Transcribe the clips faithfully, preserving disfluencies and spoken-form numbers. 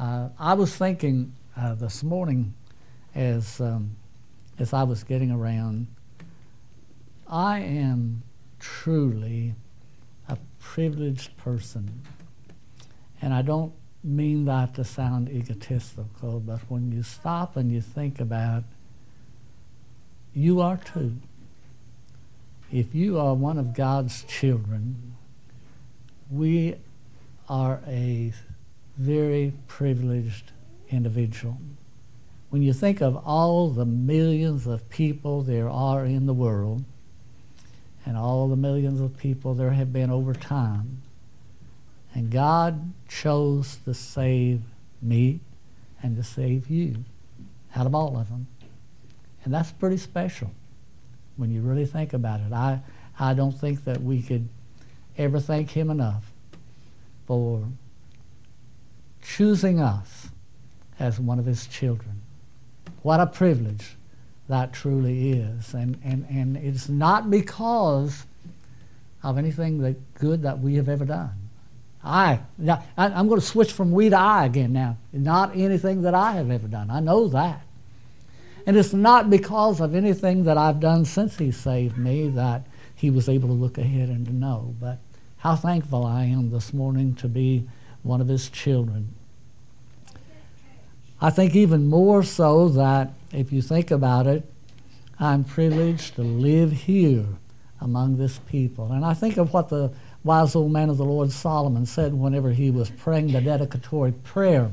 Uh, I was thinking uh, this morning as um, as I was getting around, I am truly a privileged person. And I don't mean that to sound egotistical, but when you stop and you think about, you are too. If you are one of God's children, we are a very privileged individual. When you think of all the millions of people there are in the world, and all the millions of people there have been over time, and God chose to save me and to save you out of all of them. And that's pretty special when you really think about it. I, I don't think that we could ever thank him enough for choosing us as one of his children. What a privilege that truly is. And, and, and it's not because of anything that good that we have ever done. I, I, I'm going to switch from we to I again now. Not anything that I have ever done. I know that. And it's not because of anything that I've done since he saved me that he was able to look ahead and to know. But how thankful I am this morning to be one of his children. I think even more so that if you think about it, I'm privileged to live here among this people. And I think of what the wise old man of the Lord Solomon said whenever he was praying the dedicatory prayer.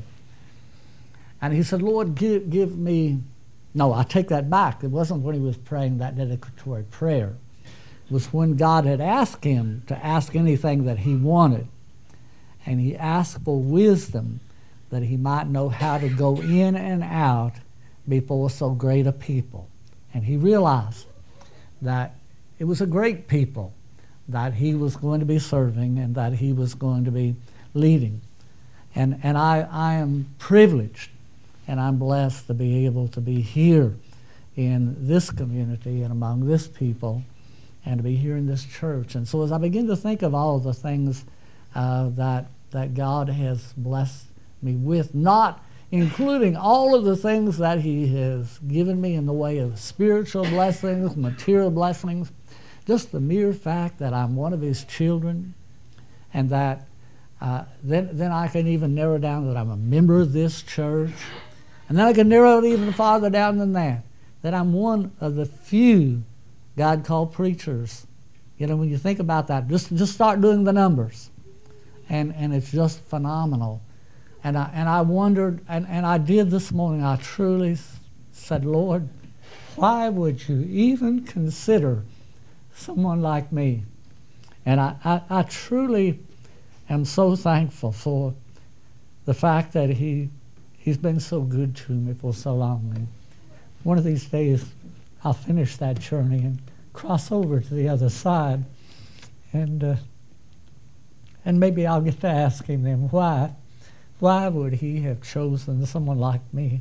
And he said, Lord, give, give me... No, I take that back. It wasn't when he was praying that dedicatory prayer. It was when God had asked him to ask anything that he wanted. And he asked for wisdom that he might know how to go in and out before so great a people. And he realized that it was a great people that he was going to be serving and that he was going to be leading. And and I, I am privileged and I'm blessed to be able to be here in this community and among this people and to be here in this church. And so as I begin to think of all the things uh, that that God has blessed me with, not including all of the things that he has given me in the way of spiritual blessings, material blessings, just the mere fact that I'm one of his children, and that uh, then, then I can even narrow down that I'm a member of this church, and then I can narrow it even farther down than that, that I'm one of the few God called preachers. You know, when you think about that, just, just start doing the numbers, and, and it's just phenomenal. And I, and I wondered, and, and I did this morning, I truly said, Lord, why would you even consider someone like me? And I, I, I truly am so thankful for the fact that he, he's been so good to me for so long. And one of these days, I'll finish that journey and cross over to the other side. And, uh, and maybe I'll get to asking them why. Why would he have chosen someone like me?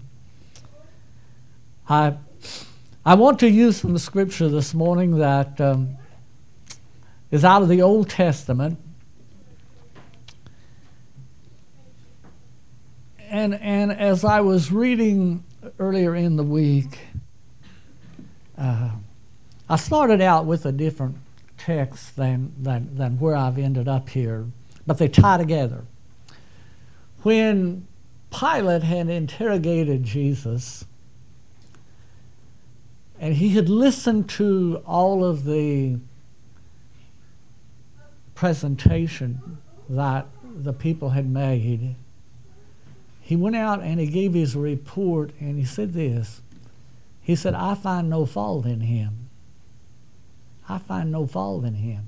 I I want to use some scripture this morning that um, is out of the Old Testament. And and as I was reading earlier in the week, uh, I started out with a different text than, than, than where I've ended up here, but they tie together. When Pilate had interrogated Jesus, and he had listened to all of the presentation that the people had made, he went out and he gave his report, and he said this. He said, I find no fault in him. I find no fault in him.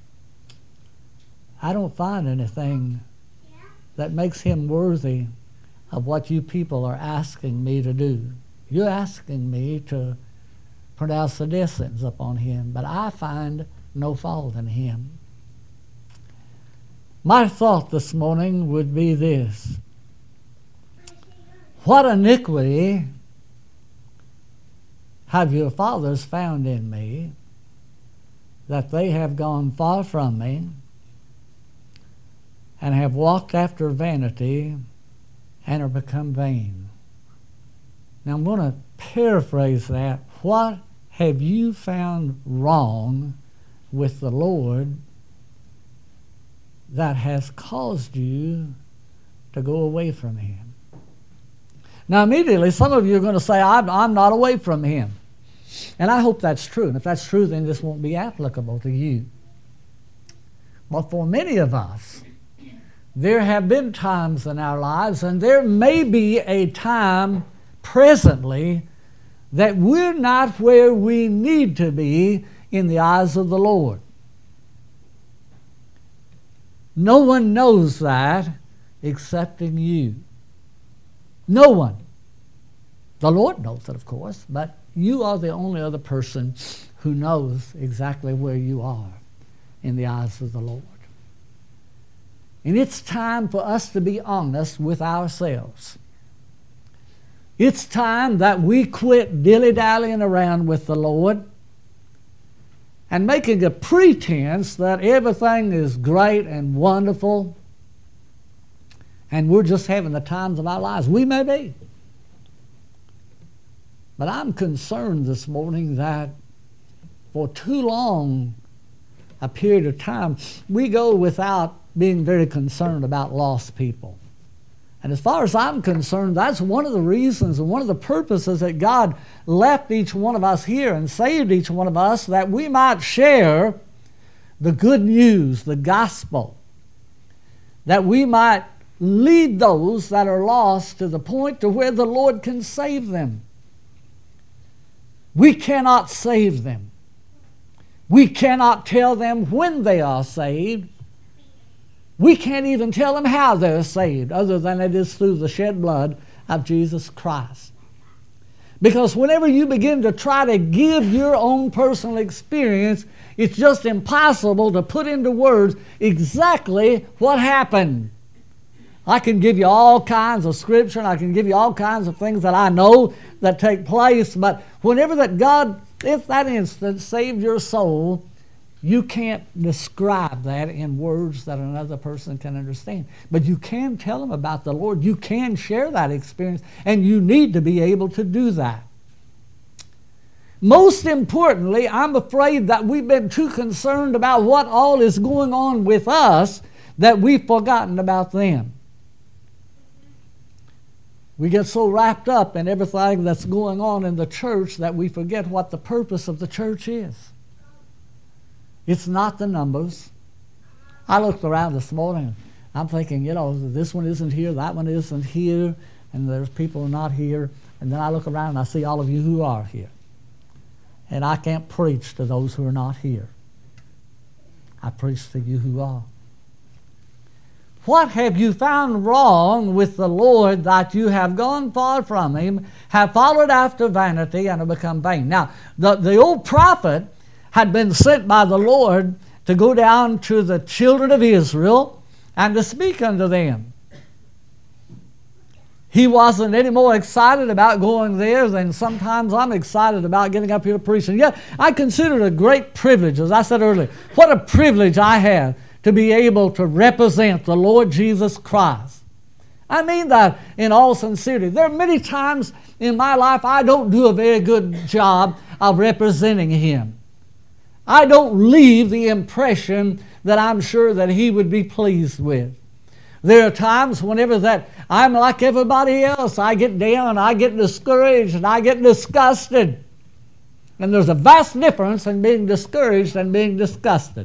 I don't find anything that makes him worthy of what you people are asking me to do. You're asking me to pronounce the death sentence upon him, but I find no fault in him. My thought this morning would be this. What iniquity have your fathers found in me, that they have gone far from me, and have walked after vanity, and are become vain. Now I'm going to paraphrase that. What have you found wrong with the Lord that has caused you to go away from Him? Now immediately some of you are going to say, I'm, I'm not away from Him. And I hope that's true. And if that's true, then this won't be applicable to you. But for many of us, there have been times in our lives, and there may be a time presently that we're not where we need to be in the eyes of the Lord. No one knows that excepting you. No one. The Lord knows it, of course, but you are the only other person who knows exactly where you are in the eyes of the Lord. And it's time for us to be honest with ourselves. It's time that we quit dilly-dallying around with the Lord and making a pretense that everything is great and wonderful and we're just having the times of our lives. We may be. But I'm concerned this morning that for too long a period of time, we go without being very concerned about lost people. And as far as I'm concerned, that's one of the reasons and one of the purposes that God left each one of us here and saved each one of us, that we might share the good news, the gospel, that we might lead those that are lost to the point to where the Lord can save them. We cannot save them. We cannot tell them when they are saved. We can't even tell them how they're saved, other than it is through the shed blood of Jesus Christ. Because whenever you begin to try to give your own personal experience, it's just impossible to put into words exactly what happened. I can give you all kinds of scripture, and I can give you all kinds of things that I know that take place, but whenever that God, if that instant, saved your soul, you can't describe that in words that another person can understand. But you can tell them about the Lord. You can share that experience, and you need to be able to do that. Most importantly, I'm afraid that we've been too concerned about what all is going on with us that we've forgotten about them. We get so wrapped up in everything that's going on in the church that we forget what the purpose of the church is. It's not the numbers. I looked around this morning, I'm thinking, you know, this one isn't here, that one isn't here, and there's people not here. And then I look around and I see all of you who are here. And I can't preach to those who are not here. I preach to you who are. What have you found wrong with the Lord that you have gone far from Him, have followed after vanity, and have become vain? Now, the, the old prophet had been sent by the Lord to go down to the children of Israel and to speak unto them. He wasn't any more excited about going there than sometimes I'm excited about getting up here to preach. And yet, I consider it a great privilege, as I said earlier, what a privilege I have to be able to represent the Lord Jesus Christ. I mean that in all sincerity. There are many times in my life I don't do a very good job of representing Him. I don't leave the impression that I'm sure that He would be pleased with. There are times whenever that I'm like everybody else. I get down, I get discouraged, and I get disgusted. And there's a vast difference in being discouraged and being disgusted.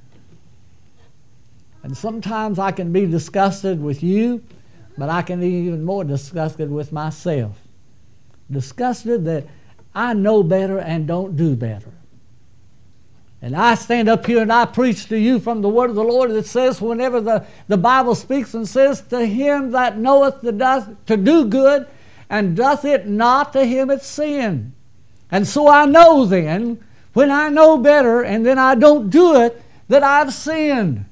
And sometimes I can be disgusted with you, but I can be even more disgusted with myself. Disgusted that I know better and don't do better. And I stand up here and I preach to you from the word of the Lord that says, whenever the, the Bible speaks and says, to him that knoweth the doth, to do good and doth it not, to him it's sin. And so I know then, when I know better and then I don't do it, that I've sinned.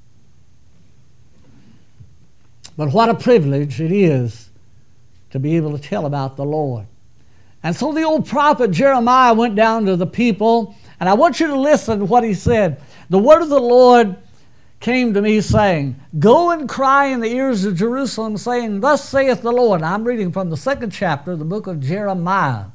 But what a privilege it is to be able to tell about the Lord. And so the old prophet Jeremiah went down to the people, and I want you to listen to what he said. The word of the Lord came to me saying, Go and cry in the ears of Jerusalem, saying, Thus saith the Lord. I'm reading from the second chapter of the book of Jeremiah.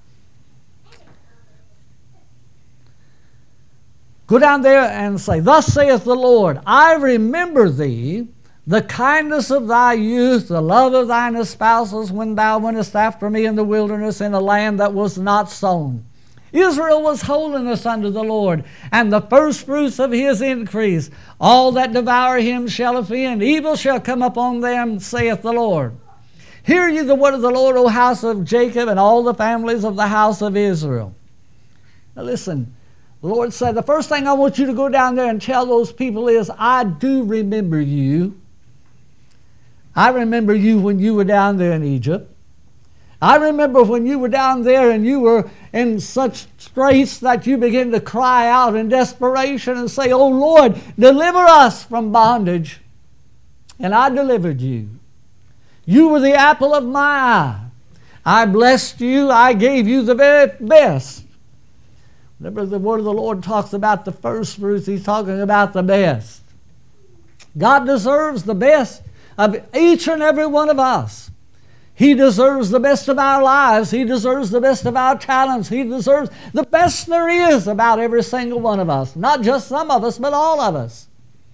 Go down there and say, Thus saith the Lord, I remember thee, the kindness of thy youth, the love of thine espousals, when thou wentest after me in the wilderness, in a land that was not sown. Israel was holiness unto the Lord, and the firstfruits of his increase. All that devour him shall offend. Evil shall come upon them, saith the Lord. Hear ye the word of the Lord, O house of Jacob, and all the families of the house of Israel. Now listen, the Lord said, the first thing I want you to go down there and tell those people is, I do remember you. I remember you when you were down there in Egypt. I remember when you were down there and you were in such straits that you began to cry out in desperation and say, Oh Lord, deliver us from bondage. And I delivered you. You were the apple of my eye. I blessed you. I gave you the very best. Remember, the word of the Lord talks about the first fruits. He's talking about the best. God deserves the best of each and every one of us. He deserves the best of our lives. He deserves the best of our talents. He deserves the best there is about every single one of us. Not just some of us, but all of us.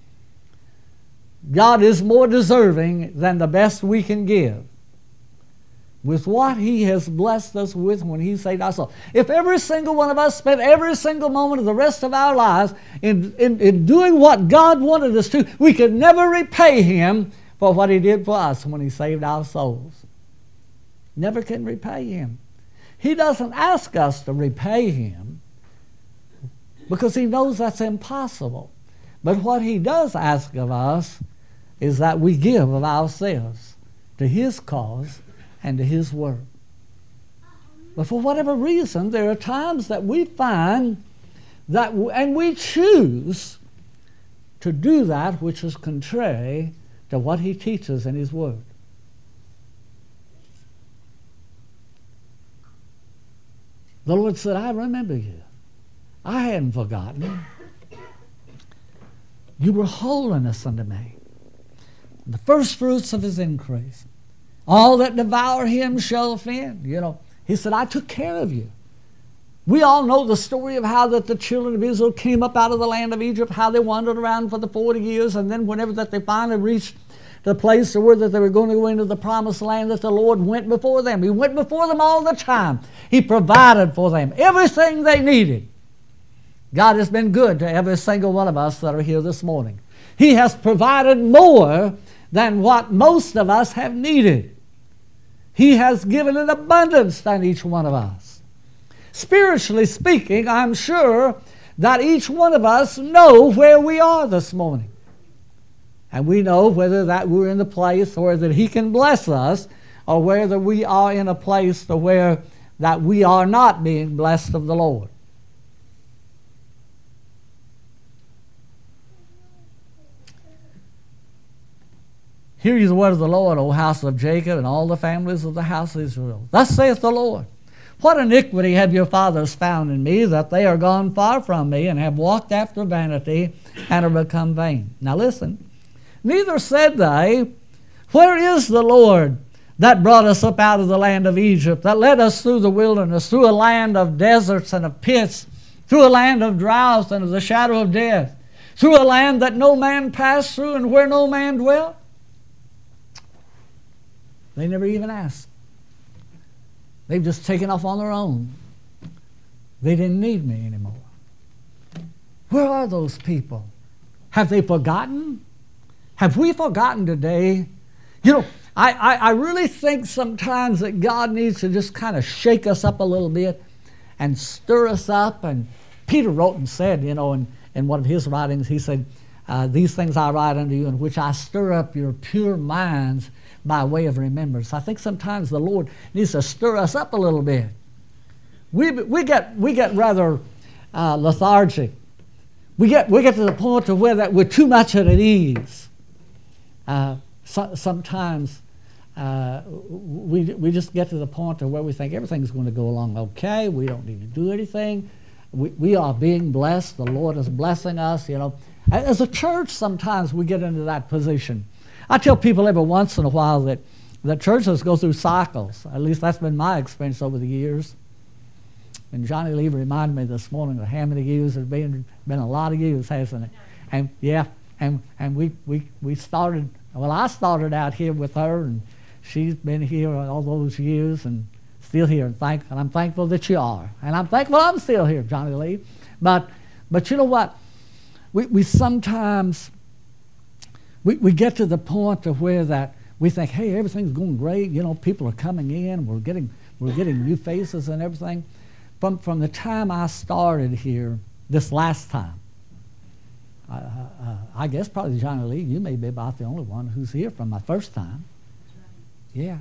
God is more deserving than the best we can give. With what He has blessed us with when He saved our soul. If every single one of us spent every single moment of the rest of our lives in, in, in doing what God wanted us to, we could never repay Him for what He did for us when He saved our souls. Never can repay Him. He doesn't ask us to repay Him because He knows that's impossible. But what He does ask of us is that we give of ourselves to His cause and to His work. But for whatever reason, there are times that we find that, and we choose to do that which is contrary to what He teaches in His Word. The Lord said, I remember you. I hadn't forgotten. You were holiness unto me. The first fruits of His increase. All that devour Him shall offend. You know, He said, I took care of you. We all know the story of how that the children of Israel came up out of the land of Egypt, how they wandered around for the forty years, and then whenever that they finally reached the place where that they were going to go into the promised land, that the Lord went before them. He went before them all the time. He provided for them everything they needed. God has been good to every single one of us that are here this morning. He has provided more than what most of us have needed. He has given an abundance to each one of us. Spiritually speaking, I'm sure that each one of us know where we are this morning. And we know whether that we're in the place where that He can bless us, or whether we are in a place to where that we are not being blessed of the Lord. Hear ye the word of the Lord, O house of Jacob, and all the families of the house of Israel. Thus saith the Lord, What iniquity have your fathers found in me, that they are gone far from me, and have walked after vanity, and are become vain. Now listen. Neither said they, Where is the Lord that brought us up out of the land of Egypt, that led us through the wilderness, through a land of deserts and of pits, through a land of drought and of the shadow of death, through a land that no man passed through and where no man dwelt? They never even asked. They've just taken off on their own. They didn't need me anymore. Where are those people? Have they forgotten? Have we forgotten today? You know, I, I, I really think sometimes that God needs to just kind of shake us up a little bit and stir us up. And Peter wrote and said, you know, in, in one of his writings, he said, uh, These things I write unto you, in which I stir up your pure minds by way of remembrance. I think sometimes the Lord needs to stir us up a little bit. We, we, get, we get rather uh, lethargic. We get, we get to the point to where that we're too much at ease. Uh, so, sometimes uh, we, we just get to the point to where we think everything's going to go along okay. We don't need to do anything. We, we are being blessed. The Lord is blessing us. You know, As a church, sometimes we get into that position. I tell people every once in a while that, that churches go through cycles. At least that's been my experience over the years. And Johnny Lee reminded me this morning of how many years it's been, been a lot of years, hasn't it? And yeah, and and we, we, we started, well, I started out here with her, and she's been here all those years and still here. And, thank, and I'm thankful that you are. And I'm thankful I'm still here, Johnny Lee. But, but you know what? We, we sometimes, we, we get to the point of where that we think, hey, everything's going great. You know, people are coming in. We're getting, we're getting new faces and everything. From, from the time I started here, this last time, uh, uh, I guess probably Johnny Lee, you may be about the only one who's here from my first time. Yeah.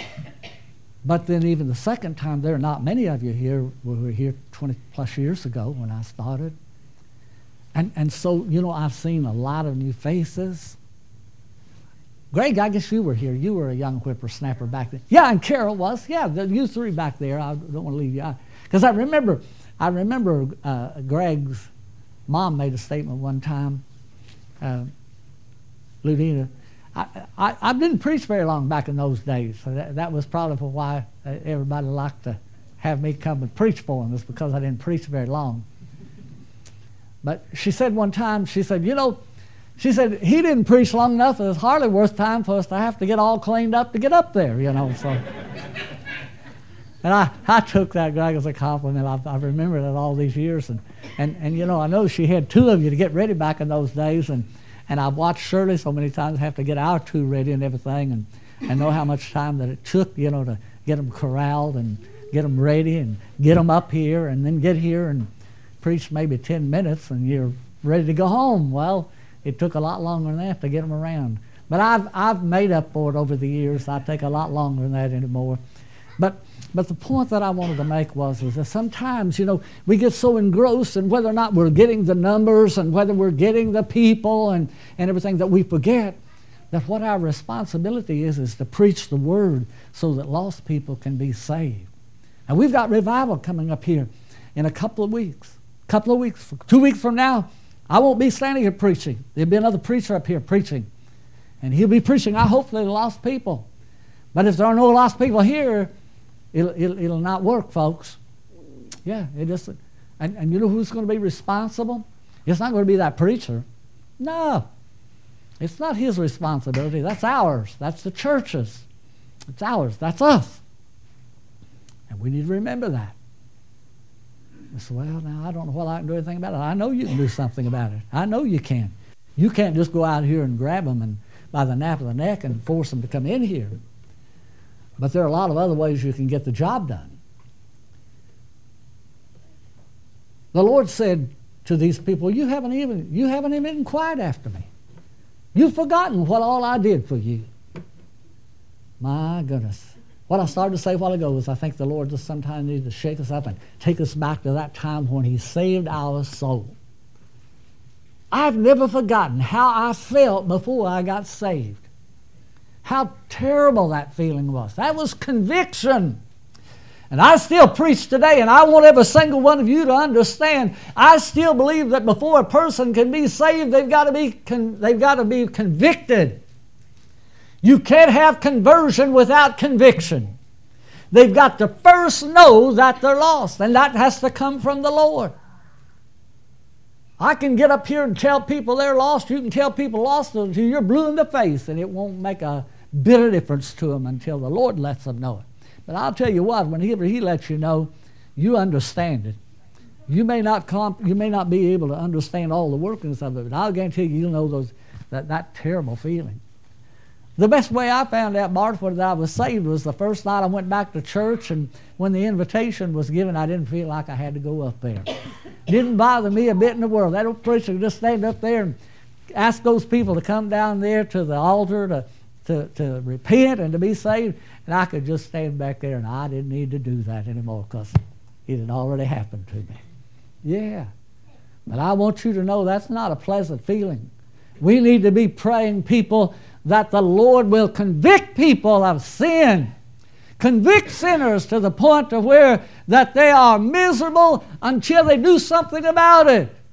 But then even the second time, there are not many of you here who were here twenty plus years ago when I started. And, and so, you know, I've seen a lot of new faces. Greg, I guess you were here. You were a young whippersnapper back then. Yeah, and Carol was. Yeah, the, you three back there. I don't want to leave you out. Because I remember, I remember uh, Greg's mom made a statement one time, uh, Ludina. I, I, I didn't preach very long back in those days. So that, that was probably why everybody liked to have me come and preach for them, is because I didn't preach very long. But she said one time, she said, you know, she said, he didn't preach long enough. It was hardly worth time for us to have to get all cleaned up to get up there, you know. So, and I, I took that, Greg, as a compliment. I've, I've remembered it all these years. And, and, and, you know, I know she had two of you to get ready back in those days. And, and I've watched Shirley so many times have to get our two ready and everything. And, and know how much time that it took, you know, to get them corralled and get them ready and get them up here and then get here and preach maybe ten minutes and you're ready to go home. Well, it took a lot longer than that to get them around. But I've, I've made up for it over the years. I take a lot longer than that anymore. But But the point that I wanted to make was is that sometimes, you know, we get so engrossed in whether or not we're getting the numbers and whether we're getting the people and, and everything that we forget that what our responsibility is is to preach the word so that lost people can be saved. And we've got revival coming up here in a couple of weeks. A couple of weeks, two weeks from now, I won't be standing here preaching. There'll be another preacher up here preaching. And he'll be preaching, I hope, to the lost people. But if there are no lost people here, It'll, it'll, it'll not work, folks. Yeah, it just, and, and you know who's going to be responsible? It's not going to be that preacher. No, it's not his responsibility. That's ours. That's the church's. It's ours. That's us. And we need to remember that. I said, well, now I don't know what I can do anything about it. I know you can do something about it. I know you can. You can't just go out here and grab them and by the nape of the neck and force them to come in here. But there are a lot of other ways you can get the job done. The Lord said to these people, you haven't even, you haven't even inquired after me. You've forgotten what all I did for you. My goodness. What I started to say a while ago was I think the Lord just sometimes needs to shake us up and take us back to that time when he saved our soul. I've never forgotten how I felt before I got saved. How terrible that feeling was. That was conviction. And I still preach today, and I want every single one of you to understand, I still believe that before a person can be saved, they've got to be, con- they've got to be convicted. You can't have conversion without conviction. They've got to first know that they're lost, and that has to come from the Lord. I can get up here and tell people they're lost. You can tell people lost until you're blue in the face, and it won't make a bit of difference to them until the Lord lets them know it. But I'll tell you what, whenever he lets you know, you understand it. You may not comp- you may not be able to understand all the workings of it, but I'll guarantee you, you'll know those that, that terrible feeling. The best way I found out, Martha, that I was saved was the first night I went back to church, and when the invitation was given, I didn't feel like I had to go up there. Didn't bother me a bit in the world. That old preacher could just stand up there and ask those people to come down there to the altar to, to, to repent and to be saved, and I could just stand back there, and I didn't need to do that anymore because it had already happened to me. Yeah. But I want you to know that's not a pleasant feeling. We need to be praying, people, that the Lord will convict people of sin. Convict sinners to the point of where that they are miserable until they do something about it.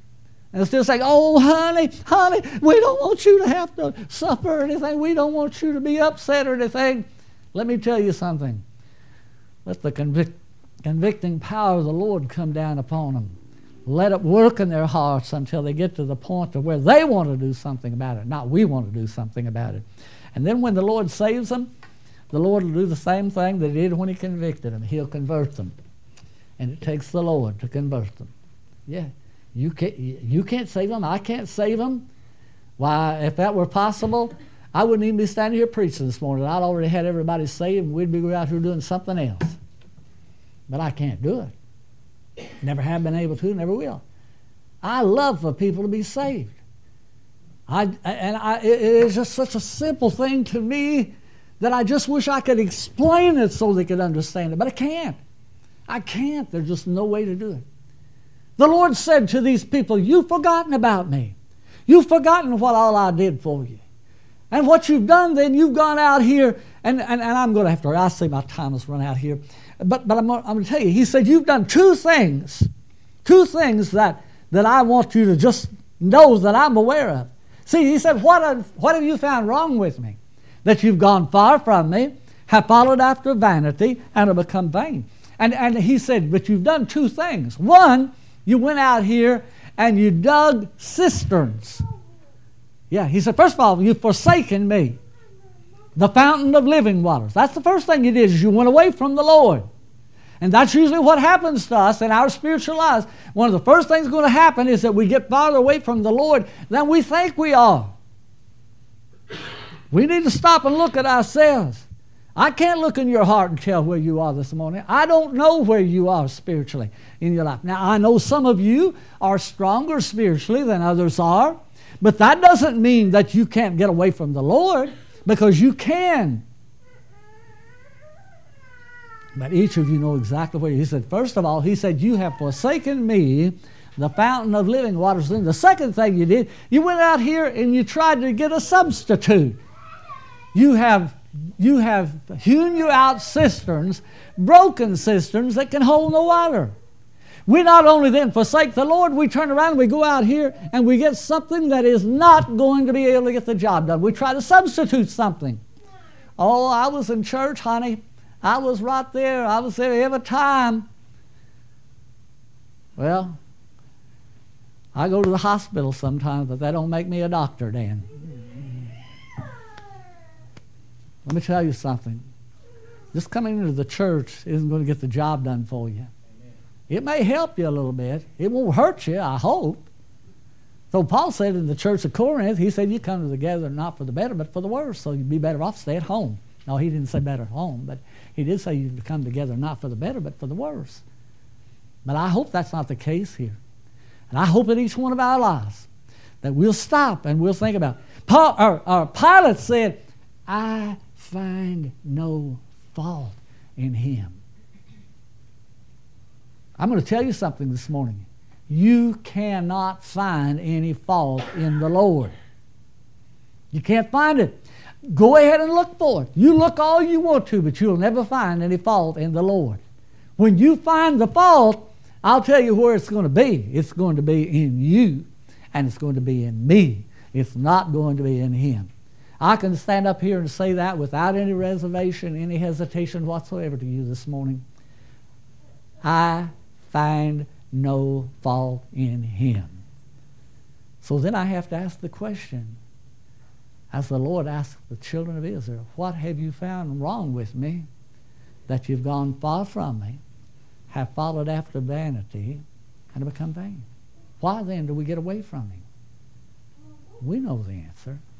And still saying, oh, honey, honey, we don't want you to have to suffer or anything. We don't want you to be upset or anything. Let me tell you something. Let the convic- convicting power of the Lord come down upon them. Let it work in their hearts until they get to the point of where they want to do something about it, not we want to do something about it. And then when the Lord saves them, the Lord will do the same thing that he did when he convicted them. He'll convert them. And it takes the Lord to convert them. Yeah. You can't, you can't save them. I can't save them. Why, if that were possible, I wouldn't even be standing here preaching this morning. I'd already had everybody saved, and we'd be out here doing something else. But I can't do it. Never have been able to, never will. I love for people to be saved. I, and I, it is just such a simple thing to me that I just wish I could explain it so they could understand it. But I can't. I can't. There's just no way to do it. The Lord said to these people, you've forgotten about me. You've forgotten what all I did for you. And what you've done then, you've gone out here, and, and, and I'm going to have to, I see my time has run out here, but, but I'm, I'm going to tell you, he said, you've done two things, two things that, that I want you to just know that I'm aware of. See, he said, what have, what have you found wrong with me? That you've gone far from me, have followed after vanity, and have become vain. And, and he said, but you've done two things. One, you went out here and you dug cisterns. Yeah, he said, first of all, you've forsaken me, the fountain of living waters. That's the first thing you did, is you went away from the Lord. And that's usually what happens to us in our spiritual lives. One of the first things going to happen is that we get farther away from the Lord than we think we are. We need to stop and look at ourselves. I can't look in your heart and tell where you are this morning. I don't know where you are spiritually in your life. Now, I know some of you are stronger spiritually than others are, but that doesn't mean that you can't get away from the Lord, because you can. But each of you know exactly where. He said, first of all, he said, you have forsaken me, the fountain of living waters. Then the second thing you did, you went out here and you tried to get a substitute. You have You have hewn you out cisterns, broken cisterns that can hold no water. We not only then forsake the Lord, we turn around and we go out here and we get something that is not going to be able to get the job done. We try to substitute something. Oh, I was in church, honey. I was right there. I was there every time. Well, I go to the hospital sometimes, but that don't make me a doctor, Dan. Let me tell you something. Just coming into the church isn't going to get the job done for you. Amen. It may help you a little bit. It won't hurt you, I hope. So Paul said in the church of Corinth, he said, you come together not for the better, but for the worse, so you'd be better off stay at home. No, he didn't say better at home, but he did say you'd come together not for the better, but for the worse. But I hope that's not the case here. And I hope in each one of our lives that we'll stop and we'll think about it. Paul, or, or Pilate said, I find no fault in him. I'm going to tell you something this morning. You cannot find any fault in the Lord. You can't find it. Go ahead and look for it. You look all you want to, but you'll never find any fault in the Lord. When you find the fault, I'll tell you where it's going to be. It's going to be in you, and it's going to be in me. It's not going to be in him. I can stand up here and say that without any reservation, any hesitation whatsoever to you this morning. I find no fault in him. So then I have to ask the question, as the Lord asked the children of Israel, what have you found wrong with me, that you've gone far from me, have followed after vanity, and have become vain? Why then do we get away from him? We know the answer.